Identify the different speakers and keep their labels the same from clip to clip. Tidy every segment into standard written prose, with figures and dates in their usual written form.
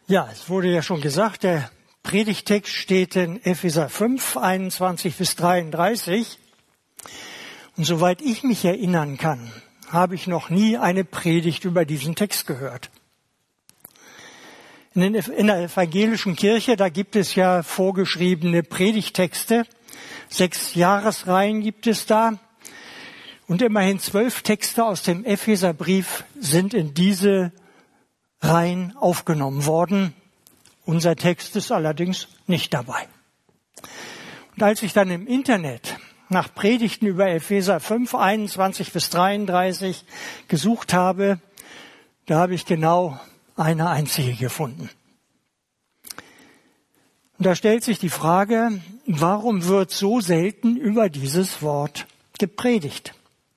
Speaker 1: Ja, es wurde ja schon gesagt, der Predigtext steht in Epheser 5, 21 bis 33. Und soweit ich mich erinnern kann, habe ich noch nie eine Predigt über diesen Text gehört. In der evangelischen Kirche, da gibt es ja vorgeschriebene Predigtexte. 6 Jahresreihen gibt es da. Und immerhin 12 Texte aus dem Epheserbrief sind in diese Reihen aufgenommen worden. Unser Text ist allerdings nicht dabei. Und als ich dann im Internet nach Predigten über Epheser 5, 21 bis 33 gesucht habe, da habe ich genau eine einzige gefunden. Und da stellt sich die Frage, warum wird so selten über dieses Wort gepredigt?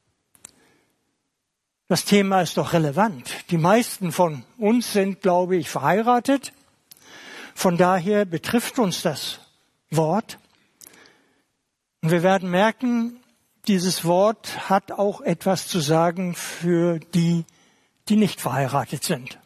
Speaker 1: Das Thema ist doch relevant. Die meisten von uns sind, glaube ich, verheiratet. Von daher betrifft uns das Wort. Und wir werden merken, dieses Wort hat auch etwas zu sagen für die, die nicht verheiratet sind.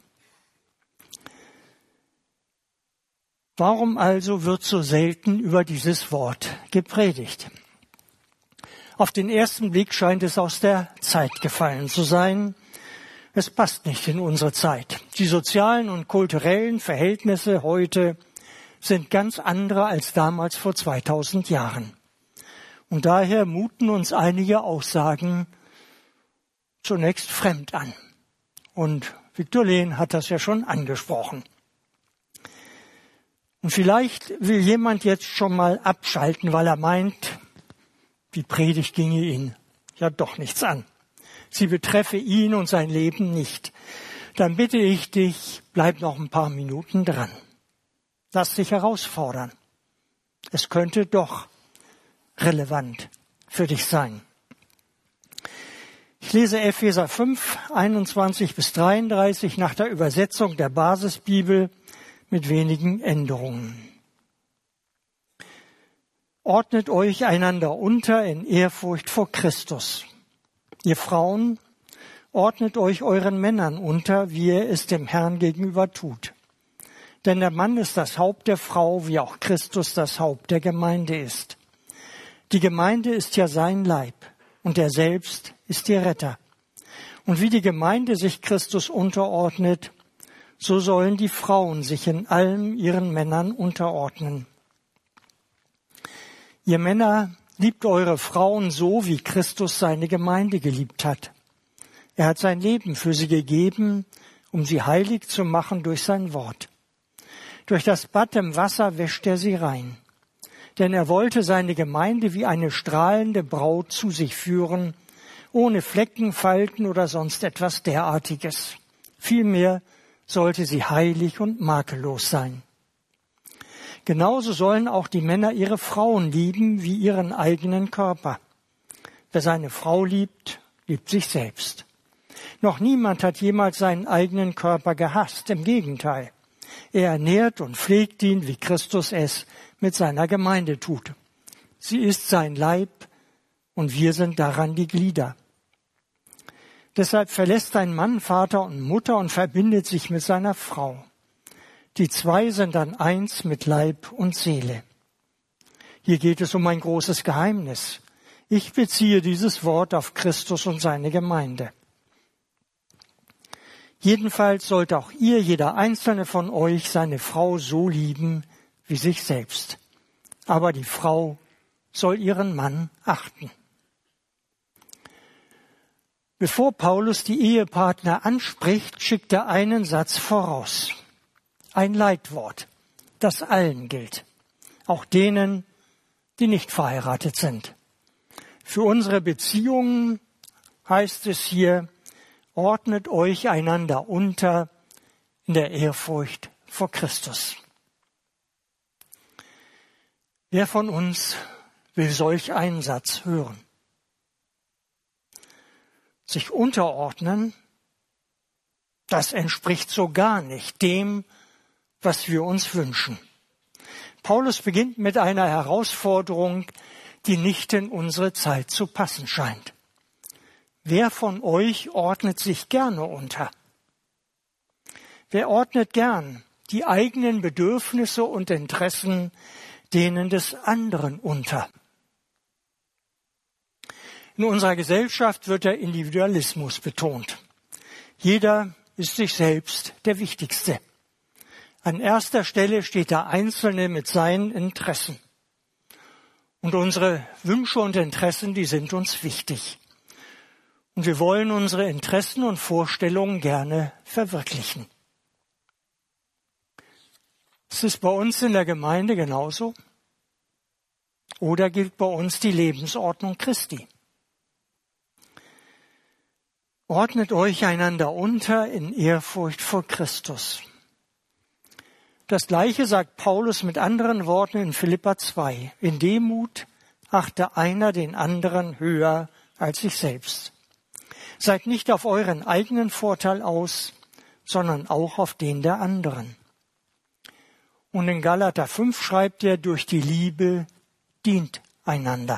Speaker 1: Warum also wird so selten über dieses Wort gepredigt? Auf den ersten Blick scheint es aus der Zeit gefallen zu sein. Es passt nicht in unsere Zeit. Die sozialen und kulturellen Verhältnisse heute sind ganz andere als damals vor 2000 Jahren. Und daher muten uns einige Aussagen zunächst fremd an. Und Viktor Lehn hat das ja schon angesprochen. Und vielleicht will jemand jetzt schon mal abschalten, weil er meint, die Predigt ginge ihn ja doch nichts an. Sie betreffe ihn und sein Leben nicht. Dann bitte ich dich, bleib noch ein paar Minuten dran. Lass dich herausfordern. Es könnte doch relevant für dich sein. Ich lese Epheser 5, 21 bis 33 nach der Übersetzung der Basisbibel mit wenigen Änderungen. Ordnet euch einander unter in Ehrfurcht vor Christus. Ihr Frauen, ordnet euch euren Männern unter, wie ihr es dem Herrn gegenüber tut. Denn der Mann ist das Haupt der Frau, wie auch Christus das Haupt der Gemeinde ist. Die Gemeinde ist ja sein Leib und er selbst ist ihr Retter. Und wie die Gemeinde sich Christus unterordnet, so sollen die Frauen sich in allem ihren Männern unterordnen. Ihr Männer, liebt eure Frauen so, wie Christus seine Gemeinde geliebt hat. Er hat sein Leben für sie gegeben, um sie heilig zu machen durch sein Wort. Durch das Bad im Wasser wäscht er sie rein. Denn er wollte seine Gemeinde wie eine strahlende Braut zu sich führen, ohne Flecken, Falten oder sonst etwas derartiges. Vielmehr sollte sie heilig und makellos sein. Genauso sollen auch die Männer ihre Frauen lieben wie ihren eigenen Körper. Wer seine Frau liebt, liebt sich selbst. Noch niemand hat jemals seinen eigenen Körper gehasst. Im Gegenteil. Er ernährt und pflegt ihn, wie Christus es mit seiner Gemeinde tut. Sie ist sein Leib und wir sind daran die Glieder. Deshalb verlässt ein Mann Vater und Mutter und verbindet sich mit seiner Frau. Die zwei sind dann eins mit Leib und Seele. Hier geht es um ein großes Geheimnis. Ich beziehe dieses Wort auf Christus und seine Gemeinde. Jedenfalls sollte auch ihr, jeder einzelne von euch, seine Frau so lieben wie sich selbst. Aber die Frau soll ihren Mann achten. Bevor Paulus die Ehepartner anspricht, schickt er einen Satz voraus. Ein Leitwort, das allen gilt, auch denen, die nicht verheiratet sind. Für unsere Beziehungen heißt es hier, ordnet euch einander unter in der Ehrfurcht vor Christus. Wer von uns will solch einen Satz hören? Sich unterordnen, das entspricht so gar nicht dem, was wir uns wünschen. Paulus beginnt mit einer Herausforderung, die nicht in unsere Zeit zu passen scheint. Wer von euch ordnet sich gerne unter? Wer ordnet gern die eigenen Bedürfnisse und Interessen denen des anderen unter. In unserer Gesellschaft wird der Individualismus betont. Jeder ist sich selbst der Wichtigste. An erster Stelle steht der Einzelne mit seinen Interessen. Und unsere Wünsche und Interessen, die sind uns wichtig. Und wir wollen unsere Interessen und Vorstellungen gerne verwirklichen. Ist es bei uns in der Gemeinde genauso? Oder gilt bei uns die Lebensordnung Christi? Ordnet euch einander unter in Ehrfurcht vor Christus. Das Gleiche sagt Paulus mit anderen Worten in Philipper 2. In Demut achte einer den anderen höher als sich selbst. Seid nicht auf euren eigenen Vorteil aus, sondern auch auf den der anderen. Und in Galater 5 schreibt er, durch die Liebe dient einander.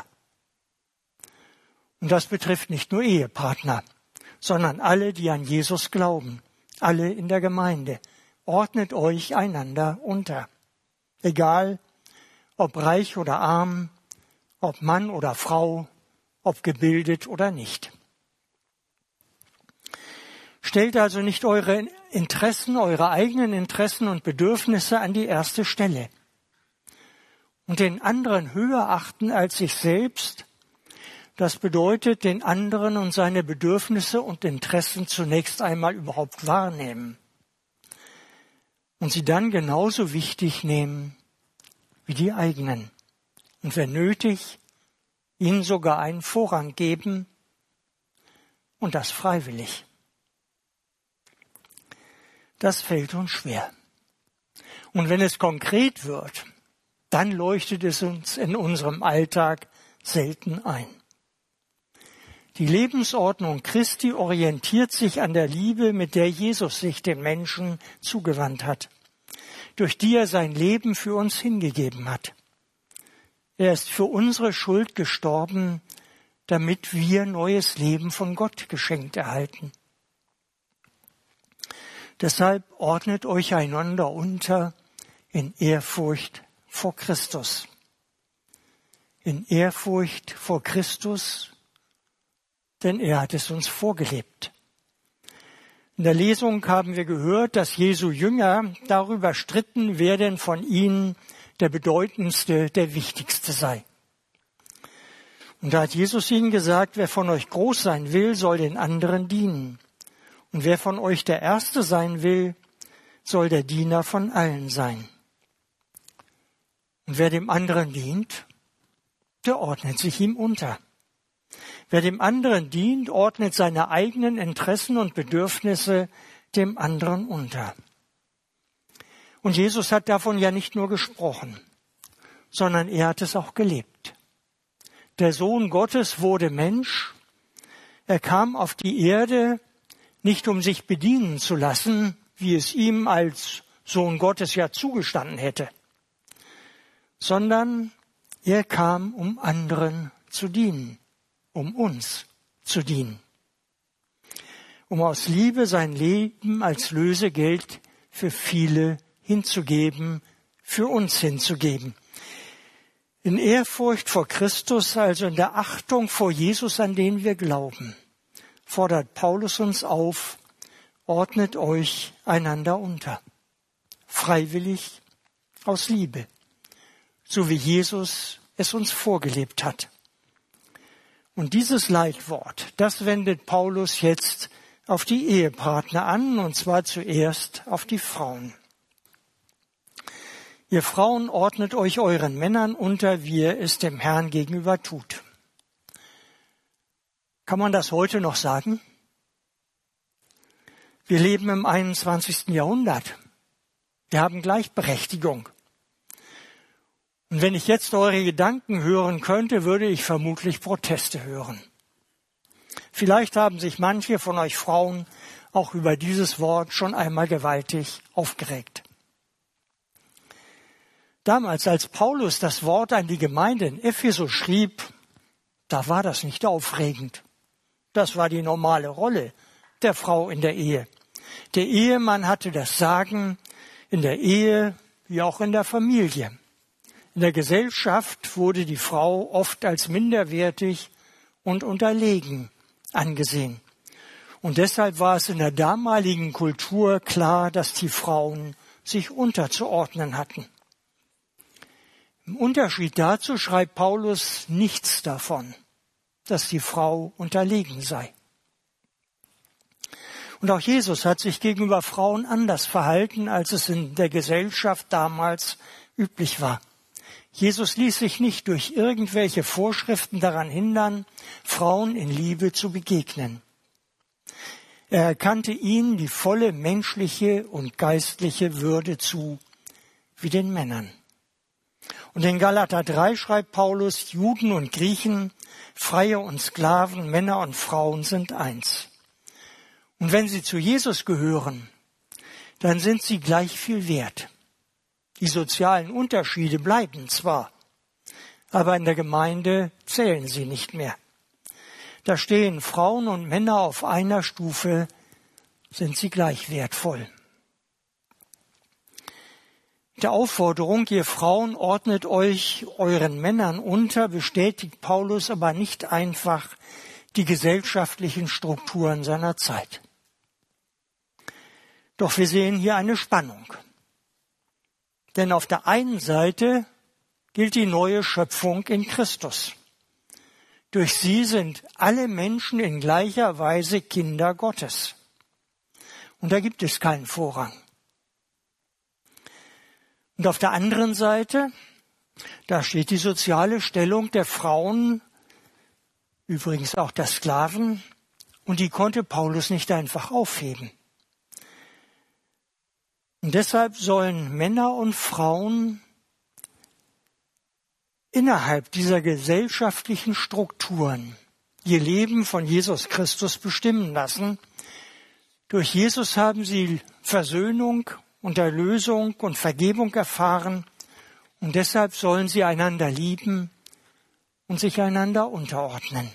Speaker 1: Und das betrifft nicht nur Ehepartner, sondern alle, die an Jesus glauben, alle in der Gemeinde. Ordnet euch einander unter. Egal, ob reich oder arm, ob Mann oder Frau, ob gebildet oder nicht. Stellt also nicht eure Interessen, eure eigenen Interessen und Bedürfnisse an die erste Stelle. Und den anderen höher achten als sich selbst, das bedeutet, den anderen und seine Bedürfnisse und Interessen zunächst einmal überhaupt wahrnehmen. Und sie dann genauso wichtig nehmen wie die eigenen. Und wenn nötig, ihnen sogar einen Vorrang geben und das freiwillig. Das fällt uns schwer. Und wenn es konkret wird, dann leuchtet es uns in unserem Alltag selten ein. Die Lebensordnung Christi orientiert sich an der Liebe, mit der Jesus sich dem Menschen zugewandt hat, durch die er sein Leben für uns hingegeben hat. Er ist für unsere Schuld gestorben, damit wir neues Leben von Gott geschenkt erhalten. Deshalb ordnet euch einander unter in Ehrfurcht vor Christus. In Ehrfurcht vor Christus, denn er hat es uns vorgelebt. In der Lesung haben wir gehört, dass Jesu Jünger darüber stritten, wer denn von ihnen der bedeutendste, der wichtigste sei. Und da hat Jesus ihnen gesagt, wer von euch groß sein will, soll den anderen dienen. Und wer von euch der Erste sein will, soll der Diener von allen sein. Und wer dem anderen dient, der ordnet sich ihm unter. Wer dem anderen dient, ordnet seine eigenen Interessen und Bedürfnisse dem anderen unter. Und Jesus hat davon ja nicht nur gesprochen, sondern er hat es auch gelebt. Der Sohn Gottes wurde Mensch. Er kam auf die Erde, nicht um sich bedienen zu lassen, wie es ihm als Sohn Gottes ja zugestanden hätte, sondern er kam, um anderen zu dienen, um uns zu dienen, um aus Liebe sein Leben als Lösegeld für viele hinzugeben, für uns hinzugeben. In Ehrfurcht vor Christus, also in der Achtung vor Jesus, an den wir glauben, fordert Paulus uns auf, ordnet euch einander unter, freiwillig, aus Liebe, so wie Jesus es uns vorgelebt hat. Und dieses Leitwort, das wendet Paulus jetzt auf die Ehepartner an, und zwar zuerst auf die Frauen. Ihr Frauen ordnet euch euren Männern unter, wie ihr es dem Herrn gegenüber tut. Kann man das heute noch sagen? Wir leben im 21. Jahrhundert. Wir haben Gleichberechtigung. Und wenn ich jetzt eure Gedanken hören könnte, würde ich vermutlich Proteste hören. Vielleicht haben sich manche von euch Frauen auch über dieses Wort schon einmal gewaltig aufgeregt. Damals, als Paulus das Wort an die Gemeinde in Ephesus schrieb, da war das nicht aufregend. Das war die normale Rolle der Frau in der Ehe. Der Ehemann hatte das Sagen, in der Ehe wie auch in der Familie. In der Gesellschaft wurde die Frau oft als minderwertig und unterlegen angesehen. Und deshalb war es in der damaligen Kultur klar, dass die Frauen sich unterzuordnen hatten. Im Unterschied dazu schreibt Paulus nichts davon, dass die Frau unterlegen sei. Und auch Jesus hat sich gegenüber Frauen anders verhalten, als es in der Gesellschaft damals üblich war. Jesus ließ sich nicht durch irgendwelche Vorschriften daran hindern, Frauen in Liebe zu begegnen. Er erkannte ihnen die volle menschliche und geistliche Würde zu, wie den Männern. Und in Galater 3 schreibt Paulus, Juden und Griechen, Freie und Sklaven, Männer und Frauen sind eins. Und wenn sie zu Jesus gehören, dann sind sie gleich viel wert. Die sozialen Unterschiede bleiben zwar, aber in der Gemeinde zählen sie nicht mehr. Da stehen Frauen und Männer auf einer Stufe, sind sie gleich wertvoll. Der Aufforderung, ihr Frauen ordnet euch euren Männern unter, bestätigt Paulus aber nicht einfach die gesellschaftlichen Strukturen seiner Zeit. Doch wir sehen hier eine Spannung. Denn auf der einen Seite gilt die neue Schöpfung in Christus. Durch sie sind alle Menschen in gleicher Weise Kinder Gottes. Und da gibt es keinen Vorrang. Und auf der anderen Seite, da steht die soziale Stellung der Frauen, übrigens auch der Sklaven, und die konnte Paulus nicht einfach aufheben. Und deshalb sollen Männer und Frauen innerhalb dieser gesellschaftlichen Strukturen ihr Leben von Jesus Christus bestimmen lassen. Durch Jesus haben sie Versöhnung und Erlösung und Vergebung erfahren und deshalb sollen sie einander lieben und sich einander unterordnen.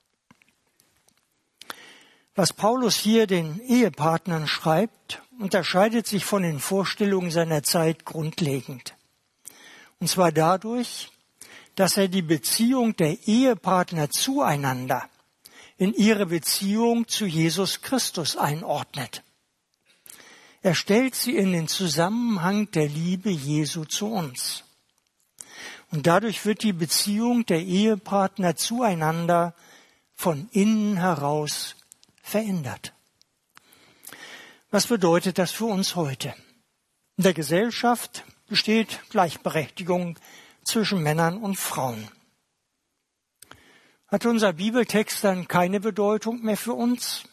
Speaker 1: Was Paulus hier den Ehepartnern schreibt, unterscheidet sich von den Vorstellungen seiner Zeit grundlegend. Und zwar dadurch, dass er die Beziehung der Ehepartner zueinander in ihre Beziehung zu Jesus Christus einordnet. Er stellt sie in den Zusammenhang der Liebe Jesu zu uns. Und dadurch wird die Beziehung der Ehepartner zueinander von innen heraus verändert. Was bedeutet das für uns heute? In der Gesellschaft besteht Gleichberechtigung zwischen Männern und Frauen. Hat unser Bibeltext dann keine Bedeutung mehr für uns?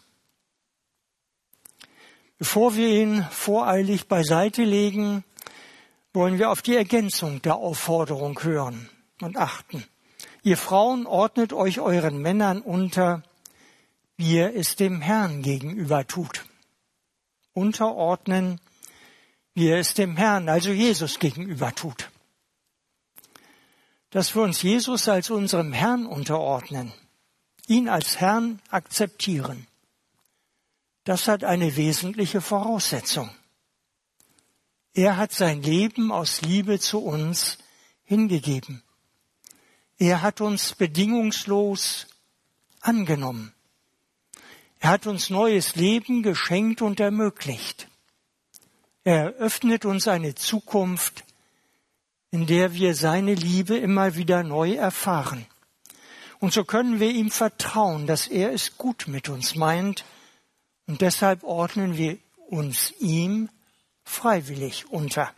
Speaker 1: Bevor wir ihn voreilig beiseite legen, wollen wir auf die Ergänzung der Aufforderung hören und achten. Ihr Frauen ordnet euch euren Männern unter, wie ihr es dem Herrn gegenüber tut. Unterordnen, wie er es dem Herrn, also Jesus, gegenüber tut. Dass wir uns Jesus als unserem Herrn unterordnen, ihn als Herrn akzeptieren, das hat eine wesentliche Voraussetzung. Er hat sein Leben aus Liebe zu uns hingegeben. Er hat uns bedingungslos angenommen. Er hat uns neues Leben geschenkt und ermöglicht. Er eröffnet uns eine Zukunft, in der wir seine Liebe immer wieder neu erfahren. Und so können wir ihm vertrauen, dass er es gut mit uns meint. Und deshalb ordnen wir uns ihm freiwillig unter.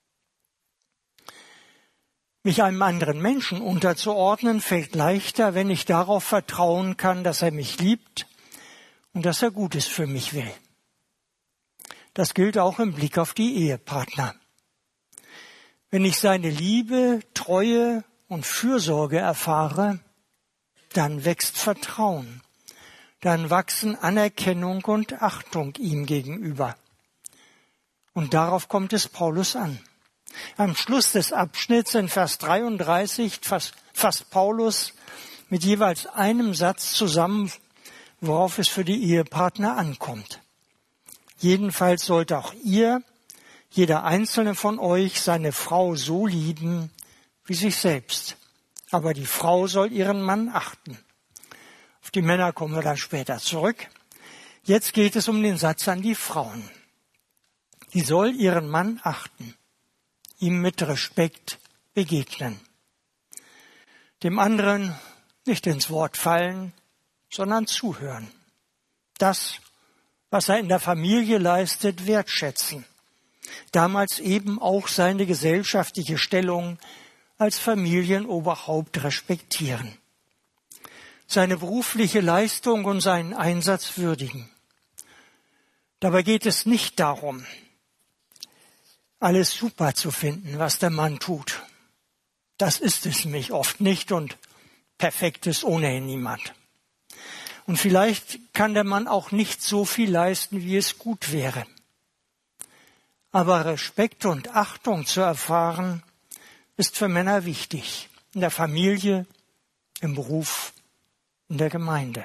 Speaker 1: Mich einem anderen Menschen unterzuordnen, fällt leichter, wenn ich darauf vertrauen kann, dass er mich liebt und dass er Gutes für mich will. Das gilt auch im Blick auf die Ehepartner. Wenn ich seine Liebe, Treue und Fürsorge erfahre, dann wächst Vertrauen. Dann wachsen Anerkennung und Achtung ihm gegenüber. Und darauf kommt es Paulus an. Am Schluss des Abschnitts in Vers 33 fasst Paulus mit jeweils einem Satz zusammen, worauf es für die Ehepartner ankommt. Jedenfalls sollt auch ihr, jeder einzelne von euch seine Frau so lieben wie sich selbst. Aber die Frau soll ihren Mann achten. Auf die Männer kommen wir dann später zurück. Jetzt geht es um den Satz an die Frauen. Die soll ihren Mann achten, ihm mit Respekt begegnen. Dem anderen nicht ins Wort fallen, sondern zuhören. Das, was er in der Familie leistet, wertschätzen. Damals eben auch seine gesellschaftliche Stellung als Familienoberhaupt respektieren. Seine berufliche Leistung und seinen Einsatz würdigen. Dabei geht es nicht darum, alles super zu finden, was der Mann tut. Das ist es nämlich oft nicht und perfekt ist ohnehin niemand. Und vielleicht kann der Mann auch nicht so viel leisten, wie es gut wäre. Aber Respekt und Achtung zu erfahren, ist für Männer wichtig. In der Familie, im Beruf, in der Gemeinde.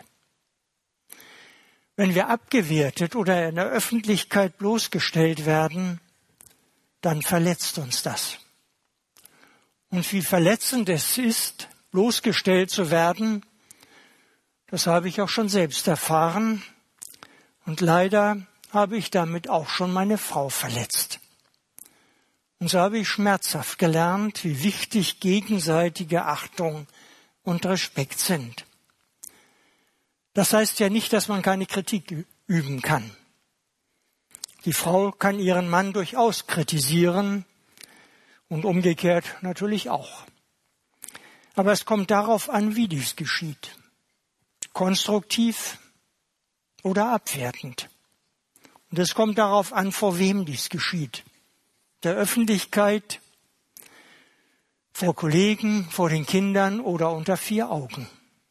Speaker 1: Wenn wir abgewertet oder in der Öffentlichkeit bloßgestellt werden, dann verletzt uns das. Und wie verletzend es ist, bloßgestellt zu werden, das habe ich auch schon selbst erfahren. Und leider habe ich damit auch schon meine Frau verletzt. Und so habe ich schmerzhaft gelernt, wie wichtig gegenseitige Achtung und Respekt sind. Das heißt ja nicht, dass man keine Kritik üben kann. Die Frau kann ihren Mann durchaus kritisieren und umgekehrt natürlich auch. Aber es kommt darauf an, wie dies geschieht. Konstruktiv oder abwertend. Und es kommt darauf an, vor wem dies geschieht. Der Öffentlichkeit, vor Kollegen, vor den Kindern oder unter vier Augen.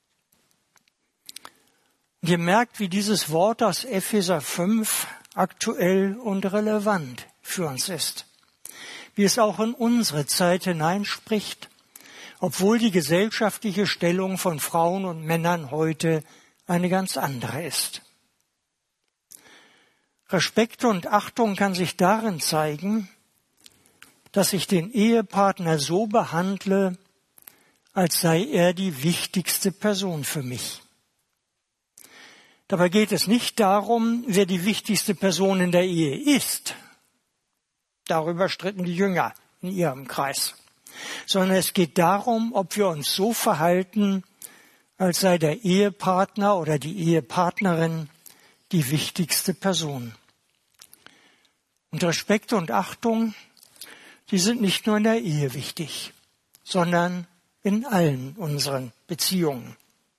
Speaker 1: Und ihr merkt, wie dieses Wort aus Epheser 5 aktuell und relevant für uns ist. Wie es auch in unsere Zeit hineinspricht, obwohl die gesellschaftliche Stellung von Frauen und Männern heute eine ganz andere ist. Respekt und Achtung kann sich darin zeigen, dass ich den Ehepartner so behandle, als sei er die wichtigste Person für mich. Dabei geht es nicht darum, wer die wichtigste Person in der Ehe ist. Darüber stritten die Jünger in ihrem Kreis. Sondern es geht darum, ob wir uns so verhalten, als sei der Ehepartner oder die Ehepartnerin die wichtigste Person. Und Respekt und Achtung, die sind nicht nur in der Ehe wichtig, sondern in allen unseren Beziehungen.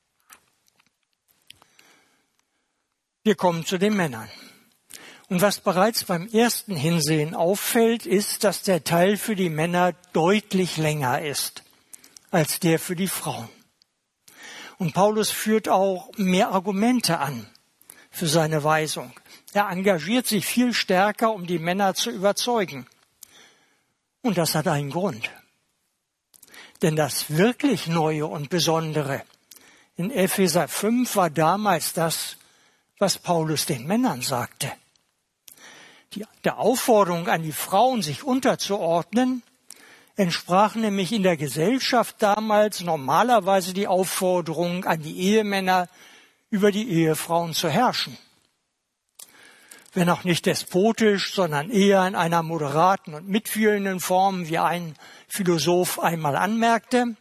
Speaker 1: Wir kommen zu den Männern. Und was bereits beim ersten Hinsehen auffällt, ist, dass der Teil für die Männer deutlich länger ist als der für die Frauen. Und Paulus führt auch mehr Argumente an für seine Weisung. Er engagiert sich viel stärker, um die Männer zu überzeugen. Und das hat einen Grund. Denn das wirklich Neue und Besondere in Epheser 5 war damals das, was Paulus den Männern sagte. Der Aufforderung an die Frauen, sich unterzuordnen, entsprach nämlich in der Gesellschaft damals normalerweise die Aufforderung an die Ehemänner, über die Ehefrauen zu herrschen. Wenn auch nicht despotisch, sondern eher in einer moderaten und mitfühlenden Form, wie ein Philosoph einmal anmerkte.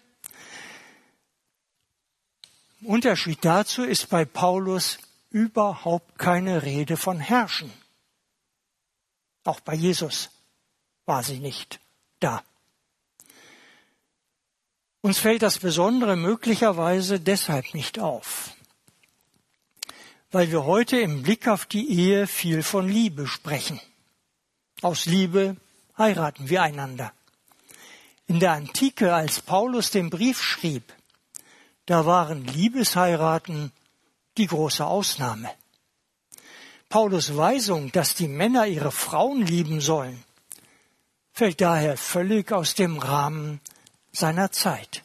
Speaker 1: Im Unterschied dazu ist bei Paulus überhaupt keine Rede von Herrschen. Auch bei Jesus war sie nicht da. Uns fällt das Besondere möglicherweise deshalb nicht auf, weil wir heute im Blick auf die Ehe viel von Liebe sprechen. Aus Liebe heiraten wir einander. In der Antike, als Paulus den Brief schrieb, da waren Liebesheiraten die große Ausnahme. Paulus' Weisung, dass die Männer ihre Frauen lieben sollen, fällt daher völlig aus dem Rahmen seiner Zeit.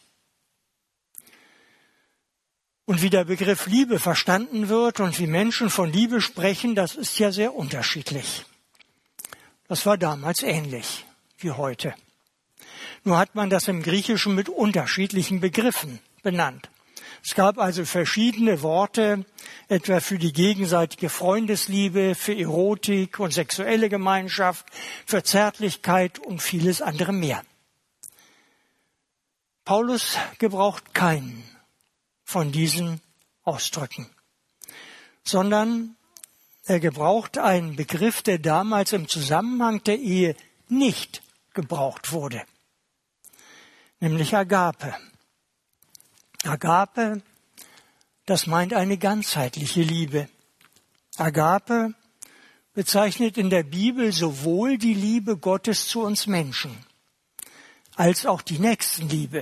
Speaker 1: Und wie der Begriff Liebe verstanden wird und wie Menschen von Liebe sprechen, das ist ja sehr unterschiedlich. Das war damals ähnlich wie heute. Nur hat man das im Griechischen mit unterschiedlichen Begriffen benannt. Es gab also verschiedene Worte, etwa für die gegenseitige Freundesliebe, für Erotik und sexuelle Gemeinschaft, für Zärtlichkeit und vieles andere mehr. Paulus gebraucht keinen von diesen Ausdrücken, sondern er gebraucht einen Begriff, der damals im Zusammenhang der Ehe nicht gebraucht wurde, nämlich Agape. Agape, das meint eine ganzheitliche Liebe. Agape bezeichnet in der Bibel sowohl die Liebe Gottes zu uns Menschen als auch die Nächstenliebe.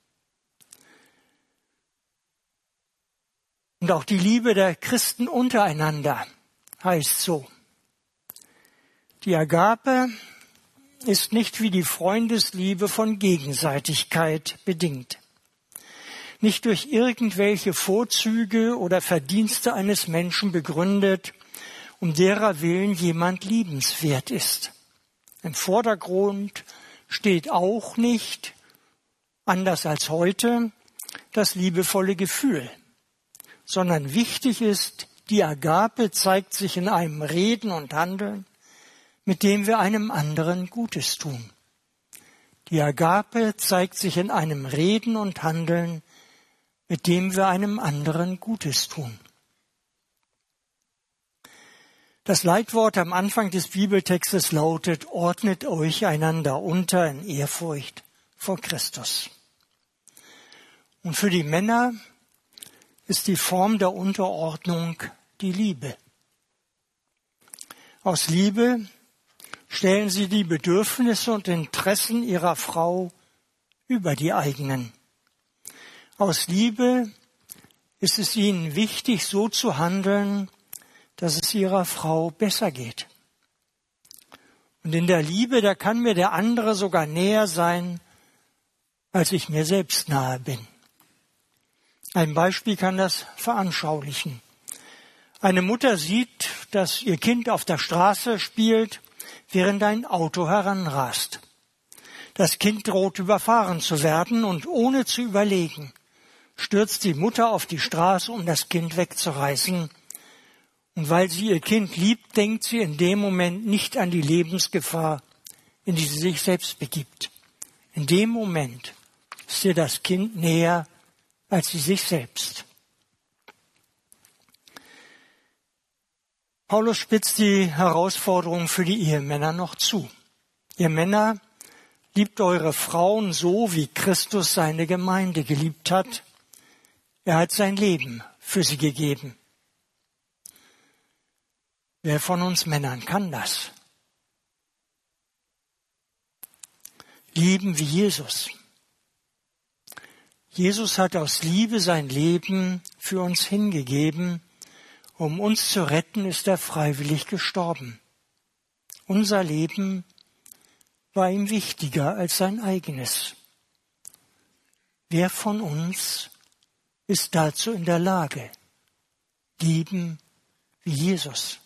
Speaker 1: Und auch die Liebe der Christen untereinander heißt so. Die Agape ist nicht wie die Freundesliebe von Gegenseitigkeit bedingt. Nicht durch irgendwelche Vorzüge oder Verdienste eines Menschen begründet, um derer willen jemand liebenswert ist. Im Vordergrund steht auch nicht, anders als heute, das liebevolle Gefühl, sondern wichtig ist, die Agape zeigt sich in einem Reden und Handeln, mit dem wir einem anderen Gutes tun. Die Agape zeigt sich in einem Reden und Handeln, mit dem wir einem anderen Gutes tun. Das Leitwort am Anfang des Bibeltextes lautet: Ordnet euch einander unter in Ehrfurcht vor Christus. Und für die Männer ist die Form der Unterordnung die Liebe. Aus Liebe stellen sie die Bedürfnisse und Interessen ihrer Frau über die eigenen. Aus Liebe ist es ihnen wichtig, so zu handeln, dass es ihrer Frau besser geht. Und in der Liebe, da kann mir der andere sogar näher sein, als ich mir selbst nahe bin. Ein Beispiel kann das veranschaulichen. Eine Mutter sieht, dass ihr Kind auf der Straße spielt, während ein Auto heranrast. Das Kind droht überfahren zu werden und ohne zu überlegen, stürzt die Mutter auf die Straße, um das Kind wegzureißen. Und weil sie ihr Kind liebt, denkt sie in dem Moment nicht an die Lebensgefahr, in die sie sich selbst begibt. In dem Moment ist ihr das Kind näher als sie sich selbst. Paulus spitzt die Herausforderung für die Ehemänner noch zu. Ihr Männer, liebt eure Frauen so, wie Christus seine Gemeinde geliebt hat. Er hat sein Leben für sie gegeben. Wer von uns Männern kann das? Lieben wie Jesus. Jesus hat aus Liebe sein Leben für uns hingegeben. Um uns zu retten, ist er freiwillig gestorben. Unser Leben war ihm wichtiger als sein eigenes. Wer von uns ist dazu in der Lage? Lieben wie Jesus.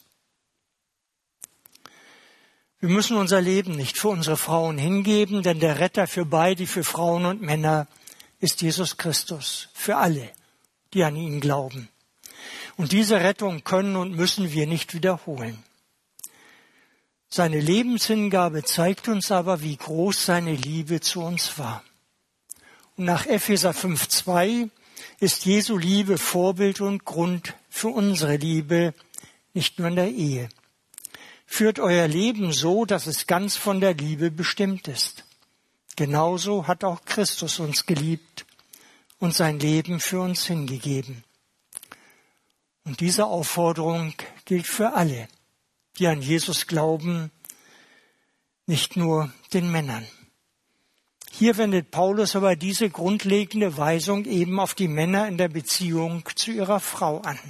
Speaker 1: Wir müssen unser Leben nicht für unsere Frauen hingeben, denn der Retter für beide, für Frauen und Männer, ist Jesus Christus, für alle, die an ihn glauben. Und diese Rettung können und müssen wir nicht wiederholen. Seine Lebenshingabe zeigt uns aber, wie groß seine Liebe zu uns war. Und nach Epheser 5,2 ist Jesu Liebe Vorbild und Grund für unsere Liebe, nicht nur in der Ehe. Führt euer Leben so, dass es ganz von der Liebe bestimmt ist. Genauso hat auch Christus uns geliebt und sein Leben für uns hingegeben. Und diese Aufforderung gilt für alle, die an Jesus glauben, nicht nur den Männern. Hier wendet Paulus aber diese grundlegende Weisung eben auf die Männer in der Beziehung zu ihrer Frau an.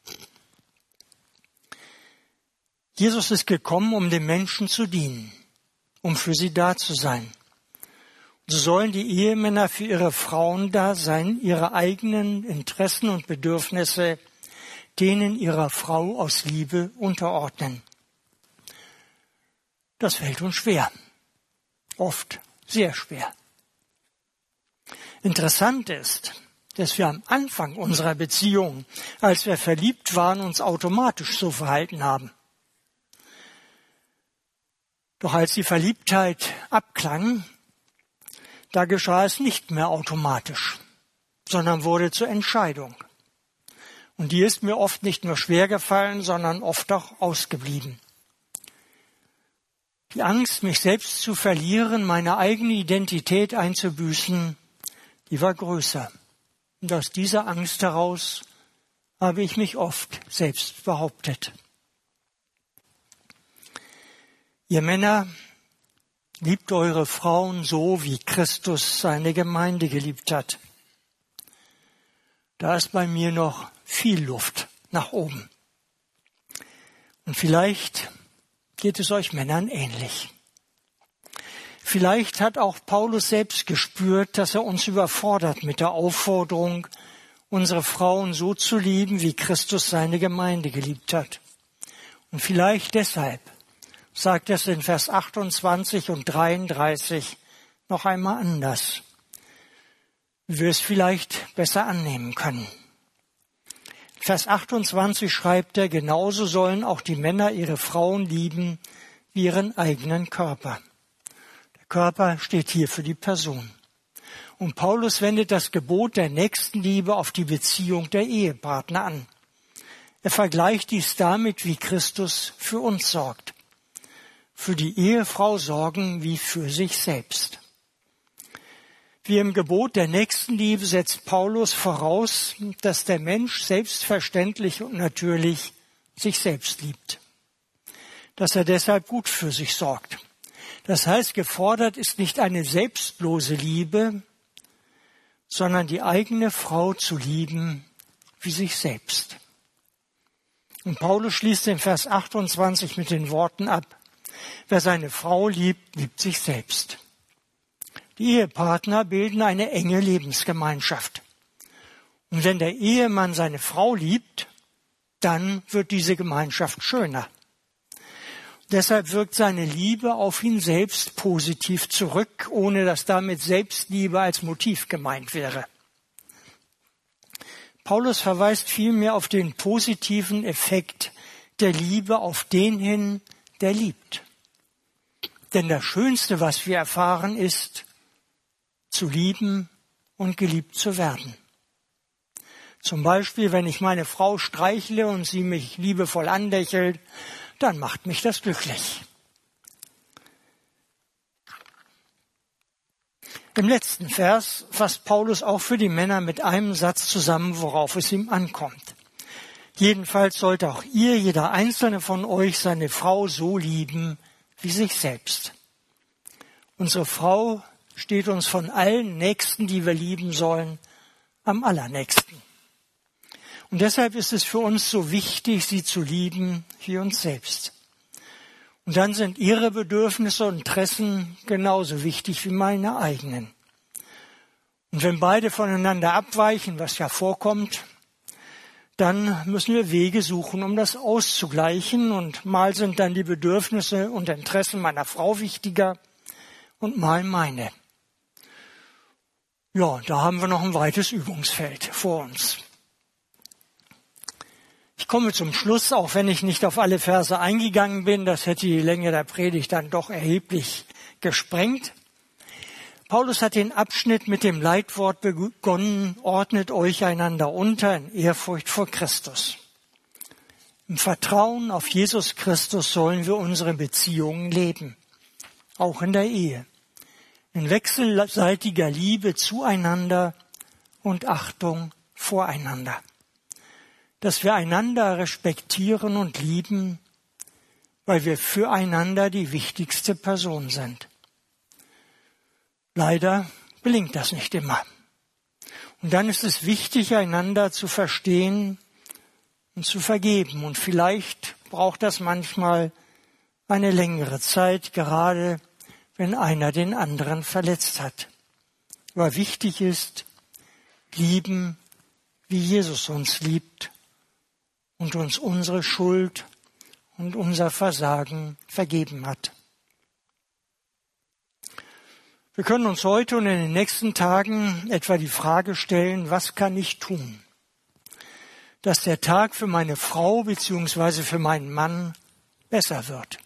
Speaker 1: Jesus ist gekommen, um den Menschen zu dienen, um für sie da zu sein. So sollen die Ehemänner für ihre Frauen da sein, ihre eigenen Interessen und Bedürfnisse denen ihrer Frau aus Liebe unterordnen. Das fällt uns schwer. Oft sehr schwer. Interessant ist, dass wir am Anfang unserer Beziehung, als wir verliebt waren, uns automatisch so verhalten haben. Doch als die Verliebtheit abklang, da geschah es nicht mehr automatisch, sondern wurde zur Entscheidung. Und die ist mir oft nicht nur schwer gefallen, sondern oft auch ausgeblieben. Die Angst, mich selbst zu verlieren, meine eigene Identität einzubüßen, die war größer. Und aus dieser Angst heraus habe ich mich oft selbst behauptet. Ihr Männer, liebt eure Frauen so, wie Christus seine Gemeinde geliebt hat. Da ist bei mir noch viel Luft nach oben. Und vielleicht geht es euch Männern ähnlich. Vielleicht hat auch Paulus selbst gespürt, dass er uns überfordert mit der Aufforderung, unsere Frauen so zu lieben, wie Christus seine Gemeinde geliebt hat. Und vielleicht deshalb sagt er es in Vers 28 und 33 noch einmal anders, wie wir es vielleicht besser annehmen können. Vers 28 schreibt er, genauso sollen auch die Männer ihre Frauen lieben wie ihren eigenen Körper. Der Körper steht hier für die Person. Und Paulus wendet das Gebot der Nächstenliebe auf die Beziehung der Ehepartner an. Er vergleicht dies damit, wie Christus für uns sorgt. Für die Ehefrau sorgen wie für sich selbst. Wie im Gebot der Nächstenliebe setzt Paulus voraus, dass der Mensch selbstverständlich und natürlich sich selbst liebt. Dass er deshalb gut für sich sorgt. Das heißt, gefordert ist nicht eine selbstlose Liebe, sondern die eigene Frau zu lieben wie sich selbst. Und Paulus schließt den Vers 28 mit den Worten ab, wer seine Frau liebt, liebt sich selbst. Die Ehepartner bilden eine enge Lebensgemeinschaft. Und wenn der Ehemann seine Frau liebt, dann wird diese Gemeinschaft schöner. Deshalb wirkt seine Liebe auf ihn selbst positiv zurück, ohne dass damit Selbstliebe als Motiv gemeint wäre. Paulus verweist vielmehr auf den positiven Effekt der Liebe auf den hin, der liebt. Denn das Schönste, was wir erfahren, ist, zu lieben und geliebt zu werden. Zum Beispiel, wenn ich meine Frau streichle und sie mich liebevoll anlächelt, dann macht mich das glücklich. Im letzten Vers fasst Paulus auch für die Männer mit einem Satz zusammen, worauf es ihm ankommt. Jedenfalls sollte auch ihr, jeder einzelne von euch, seine Frau so lieben wie sich selbst. Unsere Frau steht uns von allen Nächsten, die wir lieben sollen, am allernächsten. Und deshalb ist es für uns so wichtig, sie zu lieben wie uns selbst. Und dann sind ihre Bedürfnisse und Interessen genauso wichtig wie meine eigenen. Und wenn beide voneinander abweichen, was ja vorkommt, dann müssen wir Wege suchen, um das auszugleichen. Und mal sind dann die Bedürfnisse und Interessen meiner Frau wichtiger und mal meine. Ja, da haben wir noch ein weites Übungsfeld vor uns. Ich komme zum Schluss, auch wenn ich nicht auf alle Verse eingegangen bin. Das hätte die Länge der Predigt dann doch erheblich gesprengt. Paulus hat den Abschnitt mit dem Leitwort begonnen, ordnet euch einander unter in Ehrfurcht vor Christus. Im Vertrauen auf Jesus Christus sollen wir unsere Beziehungen leben, auch in der Ehe. In wechselseitiger Liebe zueinander und Achtung voreinander. Dass wir einander respektieren und lieben, weil wir füreinander die wichtigste Person sind. Leider gelingt das nicht immer. Und dann ist es wichtig, einander zu verstehen und zu vergeben. Und vielleicht braucht das manchmal eine längere Zeit, gerade wenn einer den anderen verletzt hat. Aber wichtig ist, lieben, wie Jesus uns liebt und uns unsere Schuld und unser Versagen vergeben hat. Wir können uns heute und in den nächsten Tagen etwa die Frage stellen, was kann ich tun, dass der Tag für meine Frau bzw. für meinen Mann besser wird.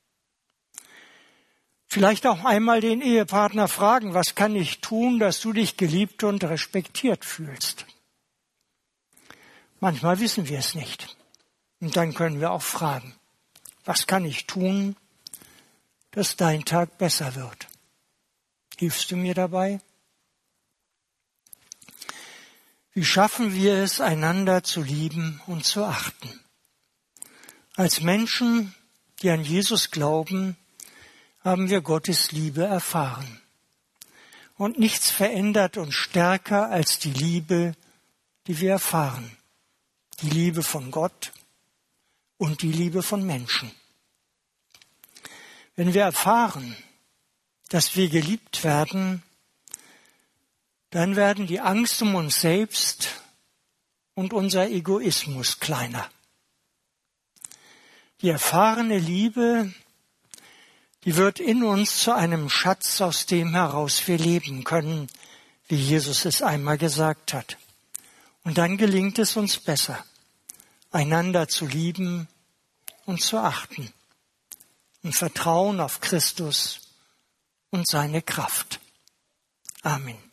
Speaker 1: Vielleicht auch einmal den Ehepartner fragen, was kann ich tun, dass du dich geliebt und respektiert fühlst. Manchmal wissen wir es nicht. Und dann können wir auch fragen, was kann ich tun, dass dein Tag besser wird? Hilfst du mir dabei? Wie schaffen wir es, einander zu lieben und zu achten? Als Menschen, die an Jesus glauben, haben wir Gottes Liebe erfahren. Und nichts verändert uns stärker als die Liebe, die wir erfahren. Die Liebe von Gott und die Liebe von Menschen. Wenn wir erfahren, dass wir geliebt werden, dann werden die Angst um uns selbst und unser Egoismus kleiner. Die erfahrene Liebe, die wird in uns zu einem Schatz, aus dem heraus wir leben können, wie Jesus es einmal gesagt hat. Und dann gelingt es uns besser, einander zu lieben und zu achten und vertrauen auf Christus und seine Kraft. Amen.